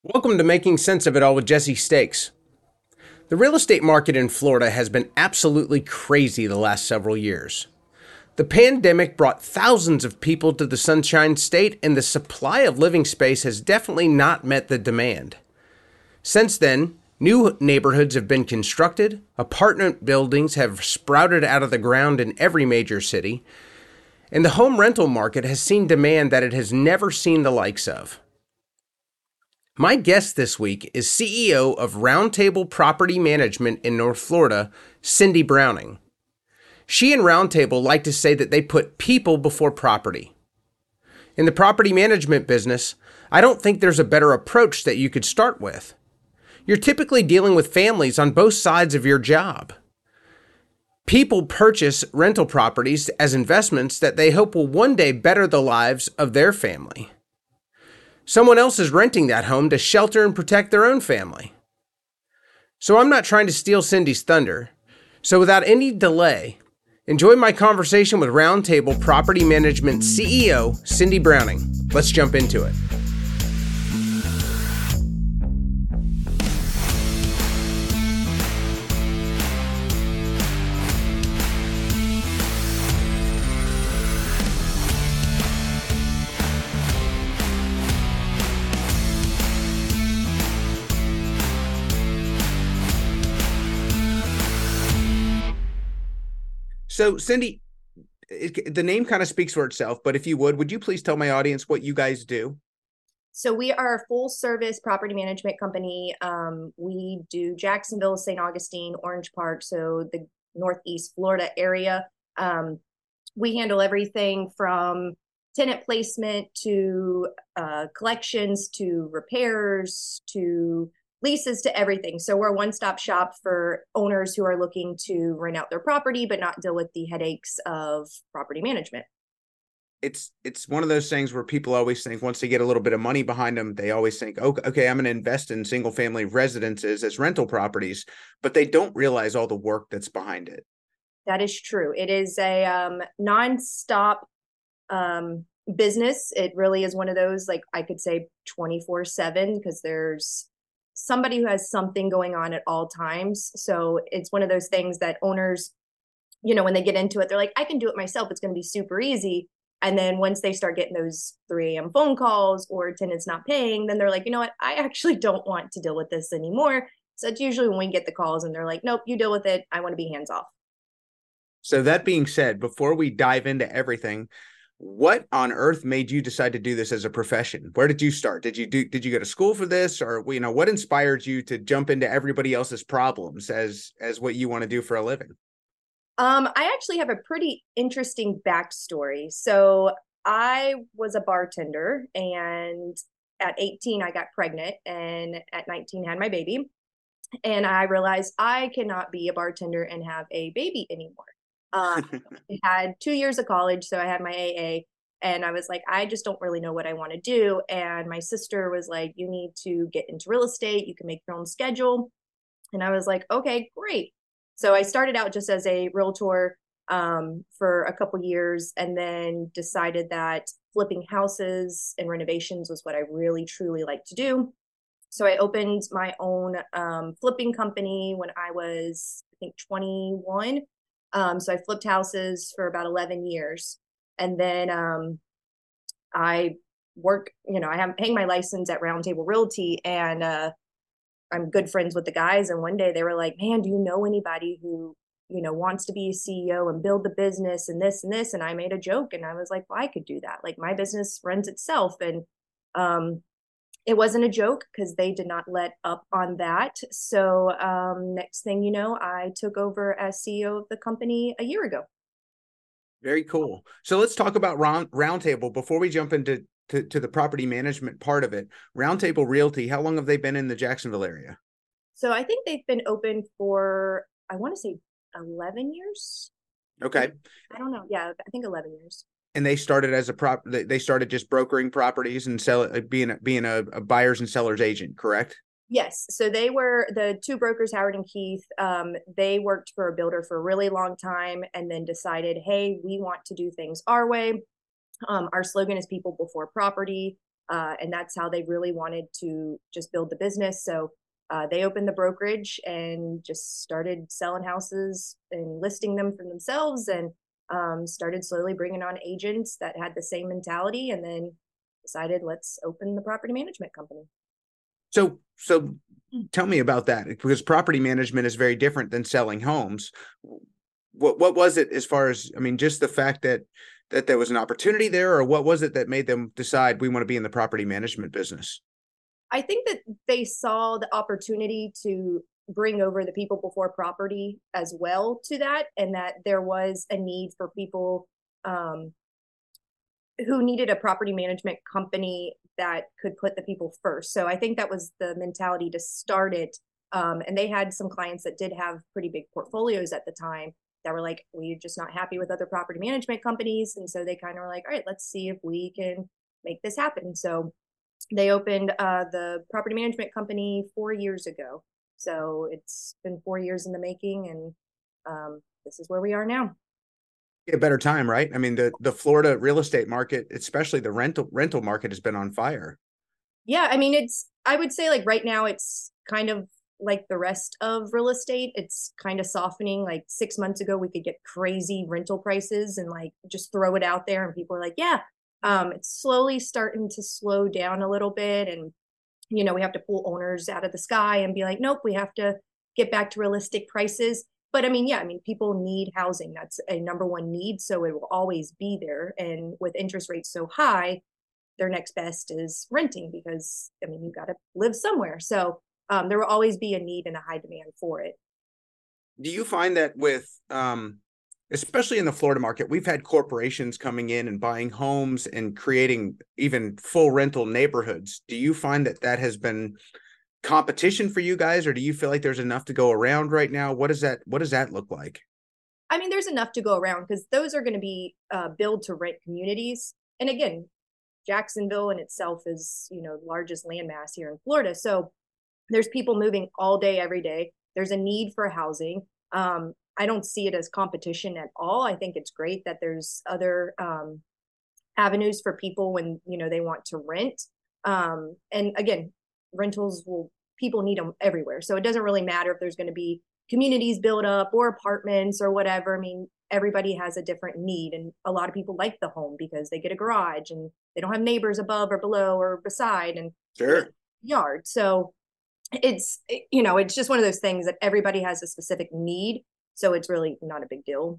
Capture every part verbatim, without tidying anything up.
Welcome to Making Sense of It All with Jesse Stakes. The real estate market in Florida has been absolutely crazy the last several years. The pandemic brought thousands of people to the Sunshine State, and the supply of living space has definitely not met the demand. Since then, new neighborhoods have been constructed, apartment buildings have sprouted out of the ground in every major city, and the home rental market has seen demand that it has never seen the likes of. My guest this week is C E O of Roundtable Property Management in North Florida, Cindy Browning. She and Roundtable like to say that they put people before property. In the property management business, I don't think there's a better approach that you could start with. You're typically dealing with families on both sides of your job. People purchase rental properties as investments that they hope will one day better the lives of their family. Someone else is renting that home to shelter and protect their own family. So I'm not trying to steal Cindy's thunder. So without any delay, enjoy my conversation with Roundtable Property Management C E O, Cindy Browning. Let's jump into it. So, Cindy, it, the name kind of speaks for itself, but if you would, would you please tell my audience what you guys do? So we are a full service property management company. Um, we do Jacksonville, Saint Augustine, Orange Park, so the Northeast Florida area. Um, we handle everything from tenant placement to uh, collections to repairs to leases to everything. So we're a one-stop shop for owners who are looking to rent out their property but not deal with the headaches of property management. It's it's one of those things where people always think once they get a little bit of money behind them, they always think, okay, okay, I'm going to invest in single family residences as rental properties, but they don't realize all the work that's behind it. That is true. It is a um, non-stop um, business. It really is one of those, like I could say twenty-four seven, because there's somebody who has something going on at all times. So it's one of those things that owners, you know, when they get into it, they're like, I can do it myself. It's going to be super easy. And then once they start getting those three a.m. phone calls or tenants not paying, then they're like, you know what? I actually don't want to deal with this anymore. So it's usually when we get the calls and they're like, nope, you deal with it. I want to be hands off. So that being said, before we dive into everything, what on earth made you decide to do this as a profession? Where did you start? Did you do did you go to school for this, or you know, what inspired you to jump into everybody else's problems as as what you want to do for a living? Um, I actually have a pretty interesting backstory. So I was a bartender, and at eighteen, I got pregnant, and at nineteen, had my baby. And I realized I cannot be a bartender and have a baby anymore. Uh, I had two years of college, so I had my A A, and I was like, I just don't really know what I want to do. And my sister was like, you need to get into real estate. You can make your own schedule. And I was like, okay, great. So I started out just as a realtor um, for a couple years, and then decided that flipping houses and renovations was what I really truly like to do. So I opened my own um, flipping company when I was, I think, twenty-one. Um, so I flipped houses for about eleven years. And then um, I work, you know, I have hang my license at Roundtable Realty, and uh, I'm good friends with the guys. And one day they were like, man, do you know anybody who, you know, wants to be a C E O and build the business and this and this? And I made a joke, and I was like, well, I could do that. Like, my business runs itself. And um, it wasn't a joke because they did not let up on that. So um, next thing you know, I took over as C E O of the company a year ago. Very cool. So let's talk about round roundtable before we jump into to, to the property management part of it. Roundtable Realty, how long have they been in the Jacksonville area? So I think they've been open for, I want to say eleven years. Okay. I don't know. Yeah, I think eleven years. And they started as a prop they started just brokering properties and sell it, being being a, a buyers and sellers agent, correct? Yes. So they were the two brokers, Howard and Keith. Um, they worked for a builder for a really long time and then decided, hey, we want to do things our way. Um, our slogan is people before property. Uh, and that's how they really wanted to just build the business. So uh, they opened the brokerage and just started selling houses and listing them for themselves, and um, started slowly bringing on agents that had the same mentality, and then decided, let's open the property management company. So, so tell me about that, because property management is very different than selling homes. What what was it as far as, I mean, just the fact that that there was an opportunity there, or what was it that made them decide we want to be in the property management business? I think that they saw the opportunity to bring over the people before property as well to that, and that there was a need for people um, who needed a property management company that could put the people first. So I think that was the mentality to start it. Um, and they had some clients that did have pretty big portfolios at the time that were like, we're just not happy with other property management companies. And so they kind of were like, all right, let's see if we can make this happen. So they opened uh, the property management company four years ago. So it's been four years in the making, and um, this is where we are now. A better time, right? I mean, the the Florida real estate market, especially the rental rental market, has been on fire. Yeah, I mean, it's, I would say like right now it's kind of like the rest of real estate. It's kind of softening. Like six months ago, we could get crazy rental prices and like just throw it out there, and people are like, yeah. Um, it's slowly starting to slow down a little bit, and you know, we have to pull owners out of the sky and be like, nope, we have to get back to realistic prices. But I mean, yeah, I mean, people need housing. That's a number one need. So it will always be there. And with interest rates so high, their next best is renting, because I mean, you got to live somewhere. So um, there will always be a need and a high demand for it. Do you find that with, um, especially in the Florida market, we've had corporations coming in and buying homes and creating even full rental neighborhoods. Do you find that that has been competition for you guys, or do you feel like there's enough to go around right now? What does that what does that look like? I mean, there's enough to go around because those are going to be uh, build to rent communities. And again, Jacksonville in itself is, you know, the largest landmass here in Florida. So there's people moving all day, every day. There's a need for housing. Um, I don't see it as competition at all. I think it's great that there's other um, avenues for people when, you know, they want to rent. Um, and again, rentals will, people need them everywhere. So it doesn't really matter if there's going to be communities built up or apartments or whatever. I mean, everybody has a different need. And a lot of people like the home because they get a garage and they don't have neighbors above or below or beside, and Sure. yard. So it's, you know, it's just one of those things that everybody has a specific need. So it's really not a big deal.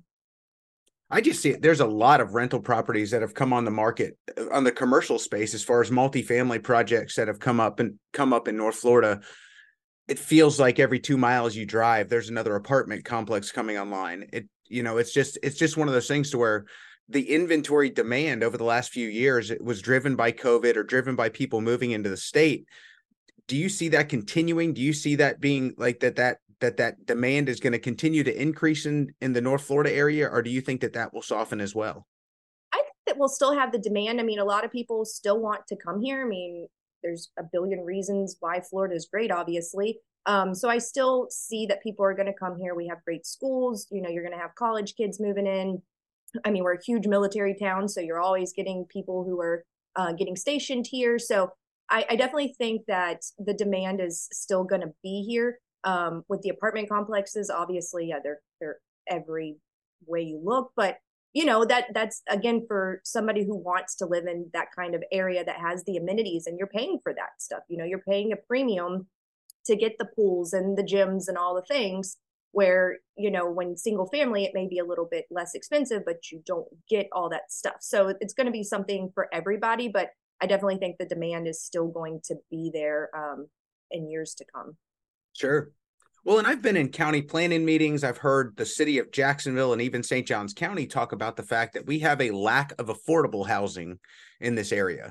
I just see it. There's a lot of rental properties that have come on the market uh, on the commercial space, as far as multifamily projects that have come up and come up in North Florida. It feels like every two miles you drive, there's another apartment complex coming online. It, you know, it's just, it's just one of those things to where the inventory demand over the last few years, it was driven by COVID or driven by people moving into the state. Do you see that continuing? Do you see that being like that, that, that, that demand is going to continue to increase in, in the North Florida area? Or do you think that that will soften as well? I think that we'll still have the demand. I mean, a lot of people still want to come here. I mean, there's a billion reasons why Florida is great, obviously. Um, so I still see that people are going to come here. We have great schools. You know, you're going to have college kids moving in. I mean, we're a huge military town, so you're always getting people who are uh, getting stationed here. So I, I definitely think that the demand is still going to be here. Um, with the apartment complexes, obviously, yeah, they're they're every way you look, but you know that that's again for somebody who wants to live in that kind of area that has the amenities, and you're paying for that stuff. You know, you're paying a premium to get the pools and the gyms and all the things, where, you know, when single family, it may be a little bit less expensive, but you don't get all that stuff. So it's going to be something for everybody, but I definitely think the demand is still going to be there um, in years to come. Sure. Well, and I've been in county planning meetings. I've heard the city of Jacksonville and even Saint Johns County talk about the fact that we have a lack of affordable housing in this area.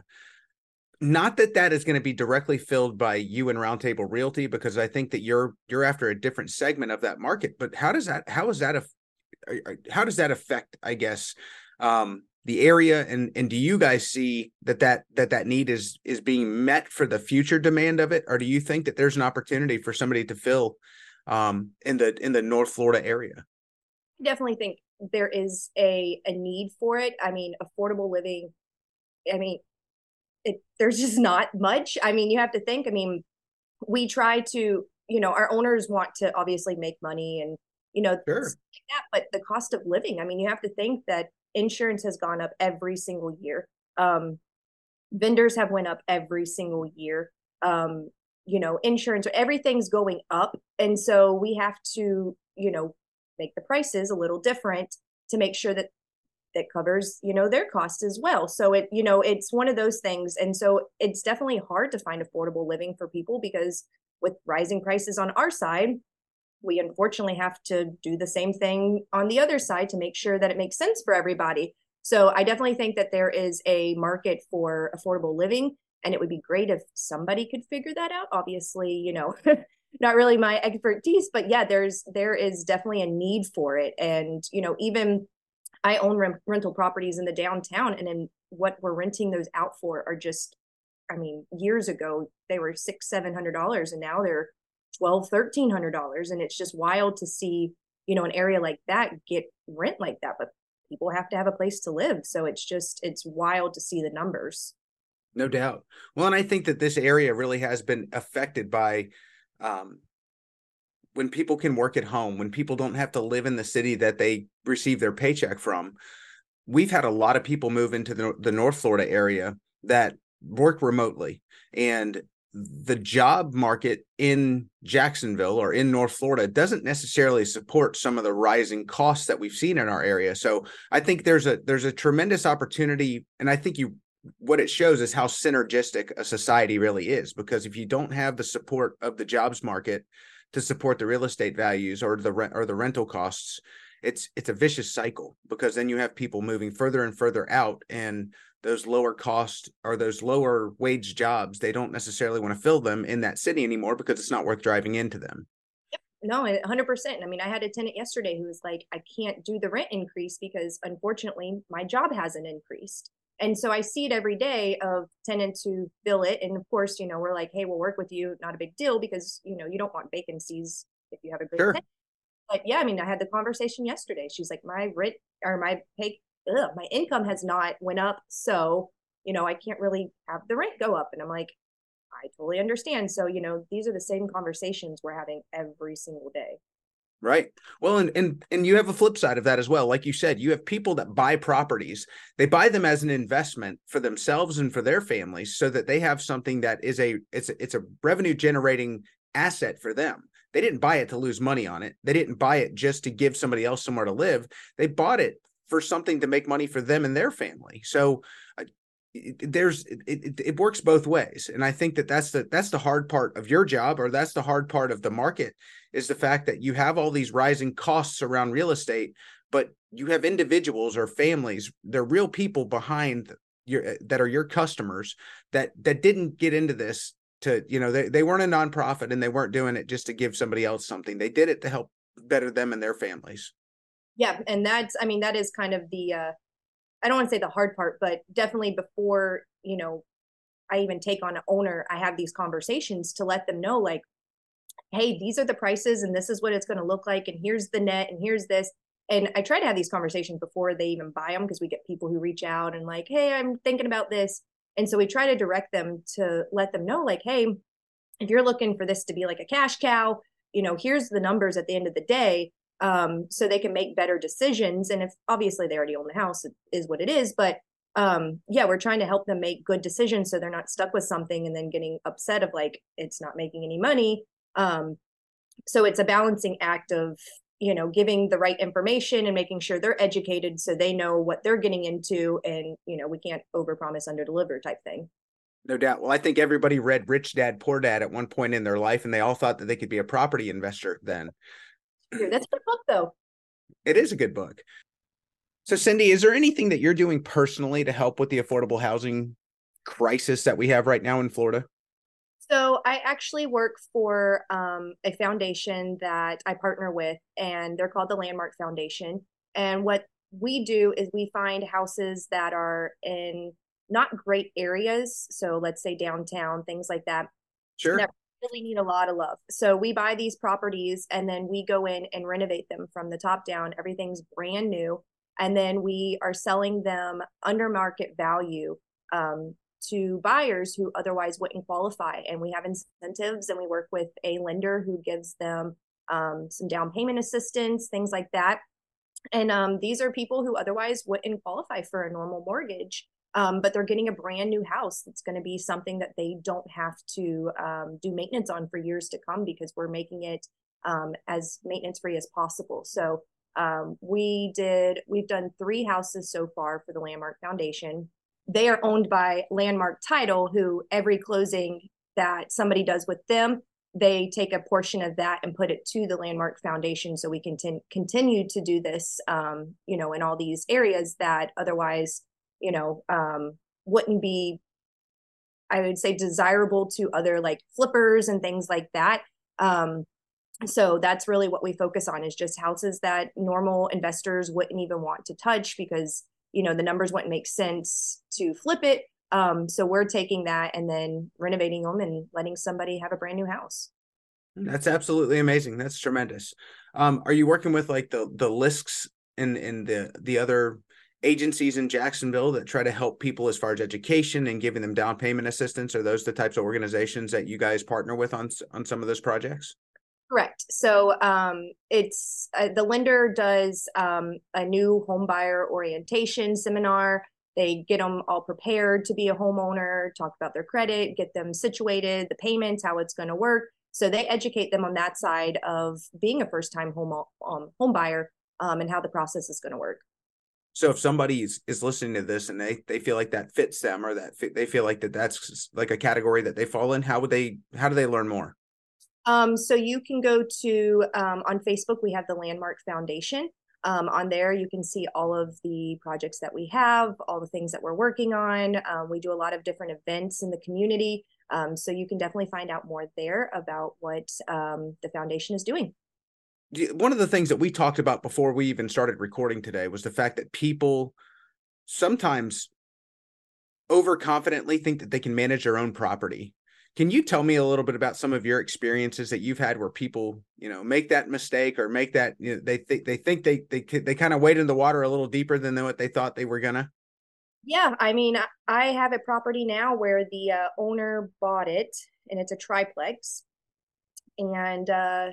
Not that that is going to be directly filled by you and Roundtable Realty, because I think that you're you're after a different segment of that market. But how does that how is that a how does that affect, I guess, um, the area, and and do you guys see that that that that need is is being met for the future demand of it, or do you think that there's an opportunity for somebody to fill um, in the in the North Florida area? I definitely think there is a a need for it. I mean, affordable living. I mean, it, there's just not much. I mean, you have to think, I mean, we try to, you know, our owners want to obviously make money and, you know, Sure. like that, but the cost of living, I mean, you have to think that insurance has gone up every single year. Um, vendors have went up every single year. Um, you know, insurance, everything's going up. And so we have to, you know, make the prices a little different to make sure that that covers, you know, their costs as well. So it, you know, it's one of those things. And so it's definitely hard to find affordable living for people because with rising prices on our side, we unfortunately have to do the same thing on the other side to make sure that it makes sense for everybody. So I definitely think that there is a market for affordable living, and it would be great if somebody could figure that out. Obviously, you know, not really my expertise, but yeah, there's there is definitely a need for it. And, you know, even I own rem- rental properties in the downtown, and then what we're renting those out for are just, I mean, years ago they were six, seven hundred dollars, and now they're twelve, thirteen hundred dollars, and it's just wild to see, you know, an area like that get rent like that. But people have to have a place to live, so it's just it's wild to see the numbers. No doubt. Well, and I think that this area really has been affected by um, when people can work at home, when people don't have to live in the city that they receive their paycheck from. We've had a lot of people move into the, the North Florida area that work remotely, and the job market in Jacksonville or in North Florida doesn't necessarily support some of the rising costs that we've seen in our area. So I think there's a there's a tremendous opportunity, and I think you what it shows is how synergistic a society really is, because if you don't have the support of the jobs market to support the real estate values or the rent or the rental costs, it's it's a vicious cycle, because then you have people moving further and further out, and those lower cost or those lower wage jobs, they don't necessarily want to fill them in that city anymore because it's not worth driving into them. No, one hundred percent. I mean, I had a tenant yesterday who was like, I can't do the rent increase because unfortunately my job hasn't increased. And so I see it every day of tenants who fill it. And of course, you know, we're like, hey, we'll work with you. Not a big deal because, you know, you don't want vacancies if you have a great Sure. tenant. But yeah, I mean, I had the conversation yesterday. She's like, my rent or my pay, ugh, my income has not went up. So, you know, I can't really have the rent go up. And I'm like, I totally understand. So, you know, these are the same conversations we're having every single day. Right. Well, and and and you have a flip side of that as well. Like you said, you have people that buy properties. They buy them as an investment for themselves and for their families, so that they have something that is a it's a, it's a revenue generating asset for them. They didn't buy it to lose money on it. They didn't buy it just to give somebody else somewhere to live. They bought it for something to make money for them and their family. So uh, it, there's it, it, it works both ways, and I think that that's the that's the hard part of your job, or that's the hard part of the market, is the fact that you have all these rising costs around real estate, but you have individuals or families, they're real people behind your that are your customers that that didn't get into this to, you know, they, they weren't a nonprofit, and they weren't doing it just to give somebody else something. They did it to help better them and their families. Yeah. And that's, I mean, that is kind of the, uh, I don't want to say the hard part, but definitely before, you know, I even take on an owner, I have these conversations to let them know, like, hey, these are the prices and this is what it's going to look like. And here's the net and here's this. And I try to have these conversations before they even buy them, because we get people who reach out and like, hey, I'm thinking about this. And so we try to direct them to let them know, like, hey, if you're looking for this to be like a cash cow, you know, here's the numbers at the end of the day, um, so they can make better decisions. And if obviously they already own the house, it is what it is. But um, yeah, we're trying to help them make good decisions so they're not stuck with something and then getting upset of like, it's not making any money. Um, so it's a balancing act of, you know, giving the right information and making sure they're educated so they know what they're getting into. And, you know, we can't overpromise, underdeliver type thing. No doubt. Well, I think everybody read Rich Dad, Poor Dad at one point in their life, and they all thought that they could be a property investor then. That's a good book, though. It is a good book. So, Cindy, is there anything that you're doing personally to help with the affordable housing crisis that we have right now in Florida? So I actually work for um, a foundation that I partner with, and they're called the Landmark Foundation. And what we do is we find houses that are in not great areas. So let's say downtown, things like that, Sure. that really need a lot of love. So we buy these properties and then we go in and renovate them from the top down. Everything's brand new. And then we are selling them under market value um, to buyers who otherwise wouldn't qualify. And we have incentives, and we work with a lender who gives them um, some down payment assistance, things like that. And um, these are people who otherwise wouldn't qualify for a normal mortgage, um, but they're getting a brand new house that's going to be something that they don't have to um, do maintenance on for years to come, because we're making it um, as maintenance free as possible. So um, we did, we've done three houses so far for the Landmark Foundation. They are owned by Landmark Title, who every closing that somebody does with them, they take a portion of that and put it to the Landmark Foundation, so we can t- continue to do this, um, you know, in all these areas that otherwise, you know, um, wouldn't be, I would say, desirable to other like flippers and things like that. Um, so that's really what we focus on, is just houses that normal investors wouldn't even want to touch, because, you know, the numbers wouldn't make sense to flip it. Um, so we're taking that and then renovating them and letting somebody have a brand new house. That's absolutely amazing. That's tremendous. Um, are you working with like the the L I S Cs and and the the other agencies in Jacksonville that try to help people as far as education and giving them down payment assistance? Are those the types of organizations that you guys partner with on on some of those projects? Correct. So um, it's uh, the lender does um, a new home buyer orientation seminar. They get them all prepared to be a homeowner, talk about their credit, get them situated, the payments, how it's going to work. So they educate them on that side of being a first-time home um, home buyer um, and how the process is going to work. So if somebody is, is listening to this and they, they feel like that fits them, or that fit, they feel like that that's like a category that they fall in, how would they, how do they learn more? Um, so you can go to, um, on Facebook, we have the Landmark Foundation. Um, on there, you can see all of the projects that we have, all the things that we're working on. Um, we do a lot of different events in the community. Um, so you can definitely find out more there about what um, the foundation is doing. One of the things that we talked about before we even started recording today was the fact that people sometimes overconfidently think that they can manage their own property. Can you tell me a little bit about some of your experiences that you've had where people, you know, make that mistake, or make that, you know, they think they think they they they kind of wade in the water a little deeper than what they thought they were gonna? Yeah, I mean, I have a property now where the uh, owner bought it, and it's a triplex, and uh,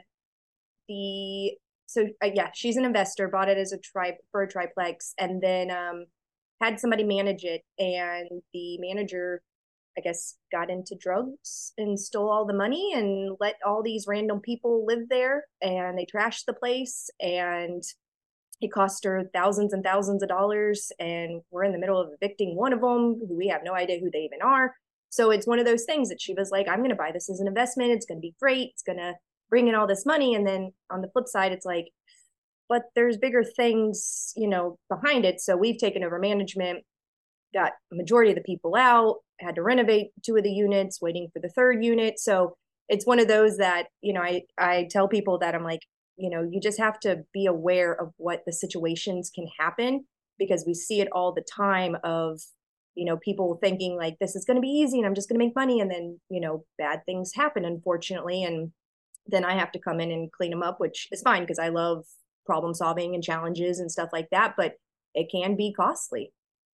the so uh, yeah, she's an investor, bought it as a tri for a triplex, and then um, had somebody manage it, and the manager, I guess, got into drugs and stole all the money and let all these random people live there, and they trashed the place, and it cost her thousands and thousands of dollars. And we're in the middle of evicting one of them, who we have no idea who they even are. So it's one of those things that she was like, I'm going to buy this as an investment. It's going to be great. It's going to bring in all this money. And then on the flip side, it's like, but there's bigger things, you know, behind it. So we've taken over management, got a majority of the people out, had to renovate two of the units, waiting for the third unit. So it's one of those that, you know, I, I tell people that I'm like, you know, you just have to be aware of what the situations can happen, because we see it all the time of, you know, people thinking like this is going to be easy and I'm just going to make money. And then, you know, bad things happen, unfortunately. And then I have to come in and clean them up, which is fine because I love problem solving and challenges and stuff like that. But it can be costly.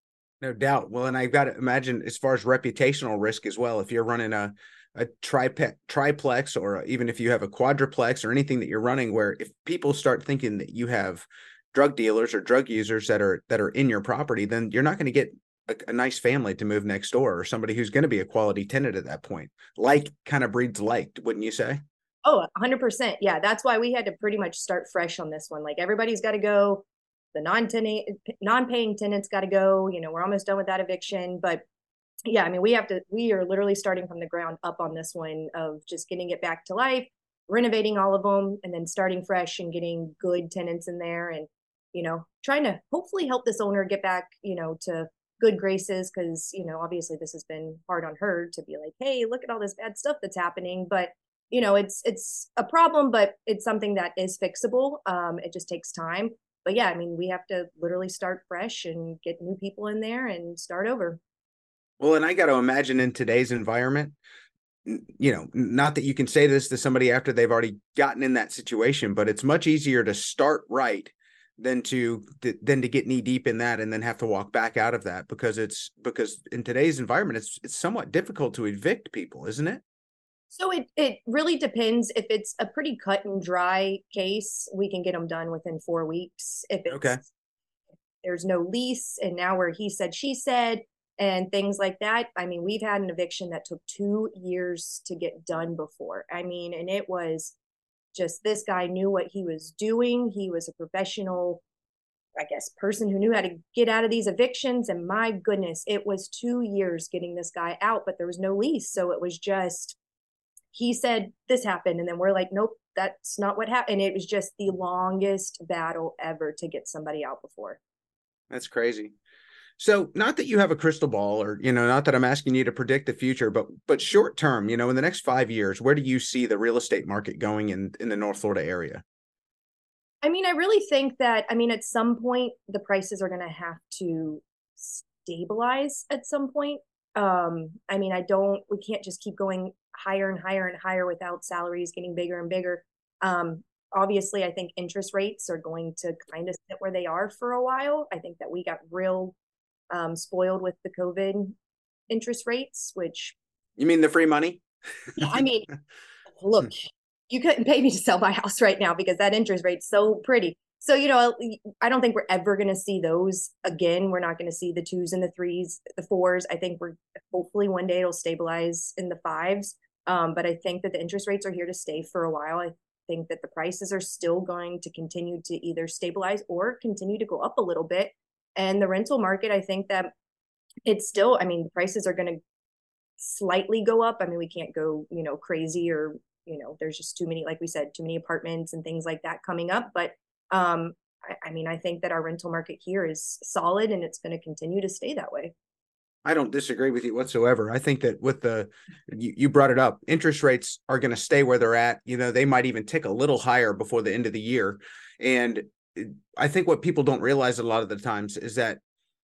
No doubt. Well, and I've got to imagine as far as reputational risk as well, if you're running a a tripe- triplex, or even if you have a quadruplex or anything that you're running, where if people start thinking that you have drug dealers or drug users that are that are in your property, then you're not going to get a, a nice family to move next door, or somebody who's going to be a quality tenant at that point. Like kind of breeds like, wouldn't you say? Oh, one hundred percent. Yeah, that's why we had to pretty much start fresh on this one. Like everybody's got to go. The non-tenant, non-paying tenants got to go. You know, we're almost done with that eviction, but yeah, I mean, we have to, we are literally starting from the ground up on this one, of just getting it back to life, renovating all of them, and then starting fresh and getting good tenants in there, and, you know, trying to hopefully help this owner get back, you know, to good graces. Cause, you know, obviously this has been hard on her to be like, hey, look at all this bad stuff that's happening. But, you know, it's, it's a problem, but it's something that is fixable. Um, it just takes time. But yeah, I mean, we have to literally start fresh and get new people in there and start over. Well, and I got to imagine in today's environment, you know, not that you can say this to somebody after they've already gotten in that situation, but it's much easier to start right than to than to get knee deep in that and then have to walk back out of that, because it's because in today's environment, it's it's somewhat difficult to evict people, isn't it? So it it really depends. If it's a pretty cut and dry case, we can get them done within four weeks. If it's Okay. there's no lease and now where he said she said and things like that, I mean, we've had an eviction that took two years to get done before. I mean, and it was just, this guy knew what he was doing. He was a professional, I guess, person who knew how to get out of these evictions. And my goodness, it was two years getting this guy out, but there was no lease. So it was just, he said this happened. And then we're like, nope, that's not what happened. And it was just the longest battle ever to get somebody out before. That's crazy. So not that you have a crystal ball, or, you know, not that I'm asking you to predict the future, but, but short term, you know, in the next five years, where do you see the real estate market going in, in the North Florida area? I mean, I really think that, I mean, at some point, the prices are going to have to stabilize at some point. Um, I mean, I don't, we can't just keep going higher and higher and higher without salaries getting bigger and bigger. Um, obviously, I think interest rates are going to kind of sit where they are for a while. I think that we got real um, spoiled with the COVID interest rates, which. You mean the free money? I mean, look, you couldn't pay me to sell my house right now because that interest rate's so pretty. So, you know, I don't think we're ever going to see those again. We're not going to see the twos and the threes, the fours. I think we're hopefully one day it'll stabilize in the fives. Um, but I think that the interest rates are here to stay for a while. I think that the prices are still going to continue to either stabilize or continue to go up a little bit. And the rental market, I think that it's still, I mean, the prices are going to slightly go up. I mean, we can't go, you know, crazy, or, you know, there's just too many, like we said, too many apartments and things like that coming up. But um, I, I mean, I think that our rental market here is solid and it's going to continue to stay that way. I don't disagree with you whatsoever. I think that with the, you, you brought it up, interest rates are going to stay where they're at. You know, they might even tick a little higher before the end of the year. And I think what people don't realize a lot of the times is that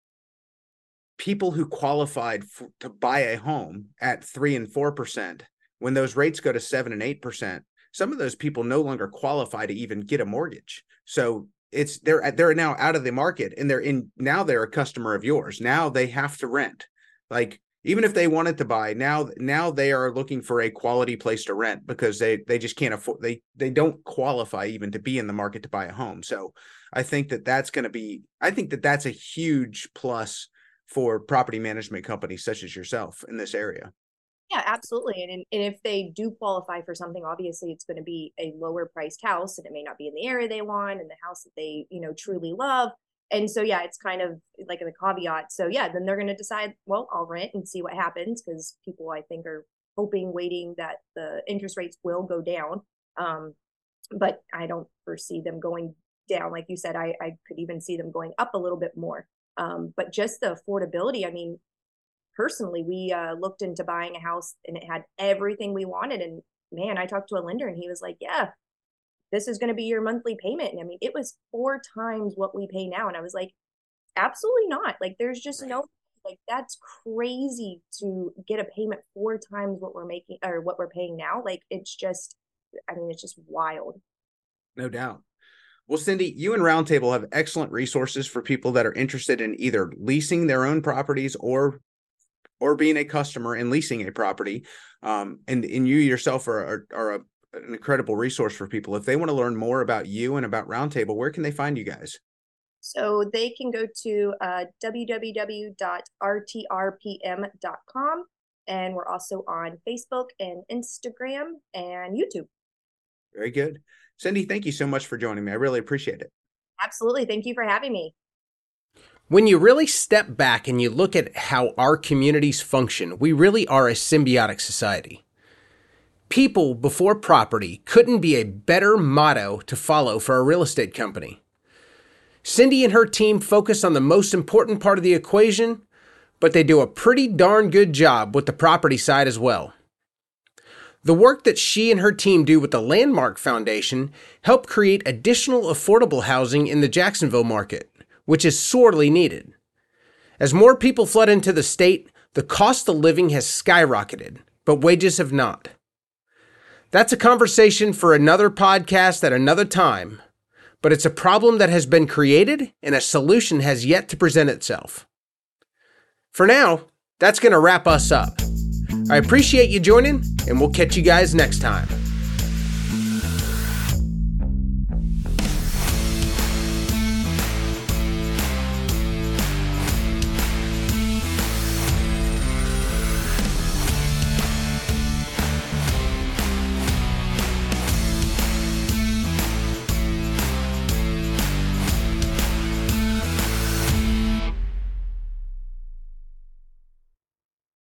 people who qualified for, to buy a home at three and four percent, when those rates go to seven and eight percent, some of those people no longer qualify to even get a mortgage. So it's they're they're now out of the market, and they're in now they're a customer of yours. Now they have to rent. Like, even if they wanted to buy, now now they are looking for a quality place to rent because they they just can't afford, they they don't qualify even to be in the market to buy a home. So I think that that's going to be I think that that's a huge plus for property management companies such as yourself in this area. Yeah, absolutely. And, and if they do qualify for something, obviously it's going to be a lower priced house, and it may not be in the area they want and the house that they, you know, truly love. And so, yeah, it's kind of like a caveat. So yeah, then they're going to decide, well, I'll rent and see what happens, because people, I think, are hoping, waiting that the interest rates will go down. Um, but I don't foresee them going down. Like you said, I, I could even see them going up a little bit more. Um, but just the affordability, I mean, personally, we uh, looked into buying a house and it had everything we wanted. And man, I talked to a lender and he was like, yeah, this is going to be your monthly payment. And I mean, it was four times what we pay now. And I was like, absolutely not. Like, there's just no, like, that's crazy to get a payment four times what we're making or what we're paying now. Like, it's just, I mean, it's just wild. No doubt. Well, Cindy, you and Roundtable have excellent resources for people that are interested in either leasing their own properties or or being a customer and leasing a property. Um, and, and you yourself are, are, are a, an incredible resource for people. If they want to learn more about you and about Roundtable, where can they find you guys? So they can go to uh, w w w dot r t r p m dot com. And we're also on Facebook and Instagram and YouTube. Very good. Cindy, thank you so much for joining me. I really appreciate it. Absolutely. Thank you for having me. When you really step back and you look at how our communities function, we really are a symbiotic society. People before property couldn't be a better motto to follow for a real estate company. Cindy and her team focus on the most important part of the equation, but they do a pretty darn good job with the property side as well. The work that she and her team do with the Landmark Foundation help create additional affordable housing in the Jacksonville market, which is sorely needed. As more people flood into the state, the cost of living has skyrocketed, but wages have not. That's a conversation for another podcast at another time. but it's a problem that has been created and a solution has yet to present itself. For now, that's going to wrap us up. I appreciate you joining, and we'll catch you guys next time.